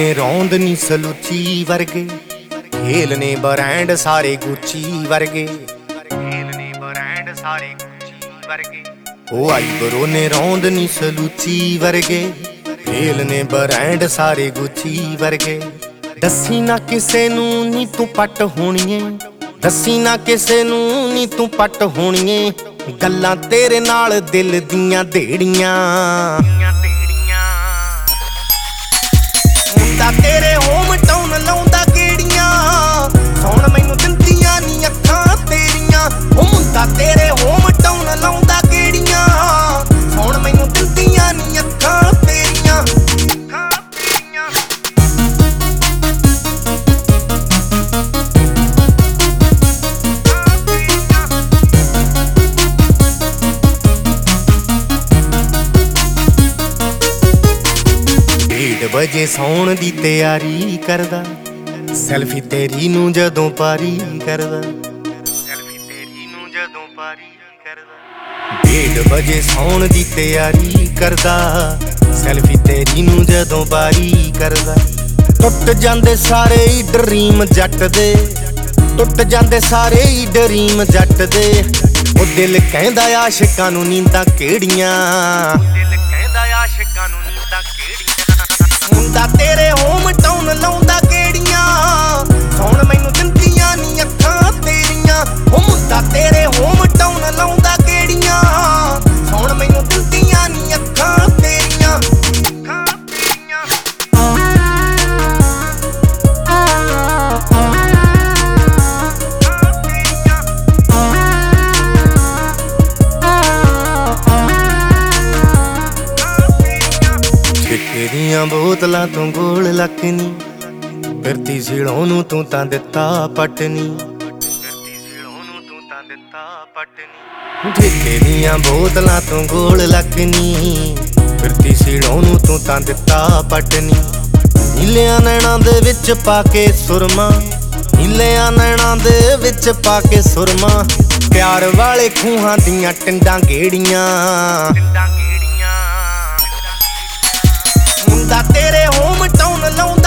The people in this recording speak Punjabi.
ਨੇ ਰੌਂਦ ਨੀ ਸਲੂਚੀ ਵਰਗੇ, ਖੇਲ ਨੇ ਬ੍ਰਾਂਡ ਸਾਰੇ ਗੁੱਚੀ ਵਰਗੇ, ਖੇਲ ਨੇ ਬ੍ਰਾਂਡ ਸਾਰੇ ਗੁੱਚੀ ਵਰਗੇ। ਉਹ ਆਈਬਰੋ ਨੇ ਰੌਂਦ ਨੀ ਸਲੂਚੀ ਵਰਗੇ, ਖੇਲ ਨੇ ਬ੍ਰਾਂਡ ਸਾਰੇ ਗੁੱਚੀ ਵਰਗੇ। ਦੱਸੀ ਨਾ ਕਿਸੇ ਨੂੰ ਨੀ ਤੂੰ ਪੱਟ ਹੋਣੀਏ, ਦੱਸੀ ਨਾ ਕਿਸੇ ਨੂੰ ਨੀ ਤੂੰ ਪੱਟ ਹੋਣੀਏ, ਗੱਲਾਂ ਤੇਰੇ ਨਾਲ ਦਿਲ ਦੀਆਂ ਢੇੜੀਆਂ। ਮੁੰਡਾ ਤੇਰੇ ਹੋਮ ਟਾਊਨ ਲਾਉਂਦਾ ਗੇੜੀਆਂ, ਸੌਣ ਮੈਨੂੰ ਦਿੰਦੀਆਂ ਨੀ ਅੱਖਾਂ ਤੇਰੀਆਂ। ਉਹ ਮੁੰਡਾ ਤੇਰੇ ਹੋਮ ਟਾਊਨ ਲਾਉਂਦਾ ਗੇੜੀਆਂ, ਸੌਣ ਮੈਨੂੰ ਦਿੰਦੀਆਂ ਨੀ ਅੱਖਾਂ ਤੇਰੀਆਂ। ਵਜੇ ਸੌਣ ਦੀ ਤਿਆਰੀ ਕਰਦਾ, ਸੈਲਫੀ ਤੇਰੀ ਨੂੰ ਜਦੋਂ ਪਾਰੀ ਕਰਦਾ, ਸੈਲਫੀ ਤੇਰੀ ਨੂੰ ਜਦੋਂ ਪਾਰੀ ਕਰਦਾ। 1:30 ਵਜੇ ਸੌਣ ਦੀ ਤਿਆਰੀ ਕਰਦਾ, ਸੈਲਫੀ ਤੇਰੀ ਨੂੰ ਜਦੋਂ ਪਾਰੀ ਕਰਦਾ। ਟੁੱਟ ਜਾਂਦੇ ਸਾਰੇ ਹੀ ਡਰੀਮ ਜੱਟ ਦੇ, ਟੁੱਟ ਜਾਂਦੇ ਸਾਰੇ ਹੀ ਡਰੀਮ ਜੱਟ ਦੇ। ਉਹ ਦਿਲ ਕਹਿੰਦਾ ਆਸ਼ਿਕਾਂ ਨੂੰ ਨੀਂਦਾਂ ਕਿਹੜੀਆਂ, ਦਿਲ ਕਹਿੰਦਾ ਆਸ਼ਿਕਾਂ ਨੂੰ ਨੀਂਦਾਂ ਕਿਹੜੀਆਂ। ਮੁੰਡਾ ਤੇਰੇ ਹੋਮ ਟਾਊਨ ਲਾਉਂਦਾ ਗੇੜੀਆਂ, ਸੌਣ ਮੈਨੂੰ ਦਿੰਦੀਆਂ ਨੀ ਅੱਖਾਂ ਤੇਰੀਆਂ। ਉਹ ਮੁੰਡਾ ਤੇਰੇ ਹੋਮ ਟਾਊਨ ਲਾਉਂਦਾ ਗੇੜੀਆਂ, ਸੌਣ ਮੈਨੂੰ ਦਿੰਦੀਆਂ ਨੀ ਅੱਖਾਂ ਤੇਰੀਆਂ। ਠੇਕੇ ਦੀਆਂ ਬੋਤਲਾਂ ਤੋਂ ਗੋਲ ਲੱਕ ਨੀ, ਫਿਰਤੀ ਸਿਲੋਂ ਨੂੰ ਤੂੰ ਤਾਂ ਦਿੱਤਾ ਪੱਟ ਨੀ, ਫਿਰਤੀ ਸਿਲੋਂ ਨੂੰ ਤੂੰ ਤਾਂ ਦਿੱਤਾ ਪੱਟ ਨੀ। ਠੇਕੇ ਦੀਆਂ ਬੋਤਲਾਂ ਤੋਂ ਗੋਲ ਲੱਕ ਨੀ, ਫਿਰਤੀ ਸਿਲੋਂ ਨੂੰ ਤੂੰ ਤਾਂ ਦਿੱਤਾ ਪੱਟ ਨੀ। ਨੀਲਿਆਂ ਨੈਣਾਂ ਦੇ ਵਿੱਚ ਪਾ ਕੇ ਸੁਰਮਾ, ਨੀਲਿਆਂ ਨੈਣਾਂ ਦੇ ਵਿੱਚ ਪਾ ਕੇ ਸੁਰਮਾ। ਪਿਆਰ ਵਾਲੇ ਖੂਹਾਂ ਦੀਆਂ ਟਿੰਡਾਂ ਗੇੜੀਆਂ, ਮੁੰਡਾ ਤੇਰੇ ਹੋਮ ਟਾਊਨ ਲਾਉਂਦਾ